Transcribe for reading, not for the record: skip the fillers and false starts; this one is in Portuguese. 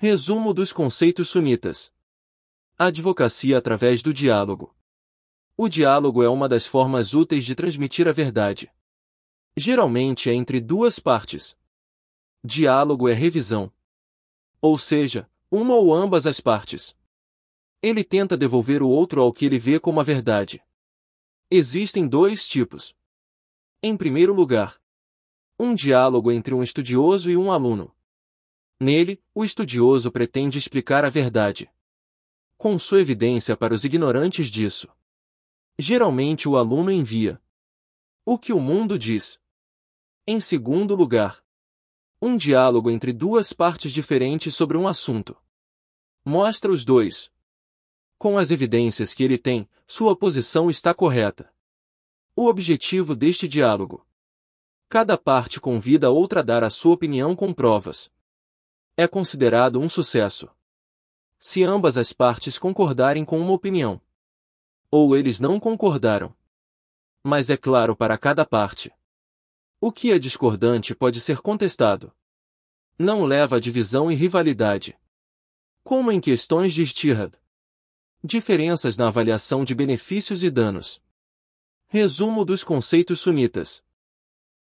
Resumo dos conceitos sunitas. Advocacia através do diálogo. O diálogo é uma das formas úteis de transmitir a verdade. Geralmente é entre duas partes. Diálogo é revisão. Ou seja, uma ou ambas as partes. Ele tenta devolver o outro ao que ele vê como a verdade. Existem dois tipos. Em primeiro lugar, um diálogo entre um estudioso e um aluno. Nele, o estudioso pretende explicar a verdade, com sua evidência para os ignorantes disso. Geralmente o aluno envia o que o mundo diz. Em segundo lugar, um diálogo entre duas partes diferentes sobre um assunto. Mostra os dois. Com as evidências que ele tem, sua posição está correta. O objetivo deste diálogo. Cada parte convida a outra a dar a sua opinião com provas. É considerado um sucesso se ambas as partes concordarem com uma opinião. Ou eles não concordaram. Mas é claro para cada parte. O que é discordante pode ser contestado. Não leva a divisão e rivalidade. Como em questões de ijtihad. Diferenças na avaliação de benefícios e danos. Resumo dos conceitos sunitas.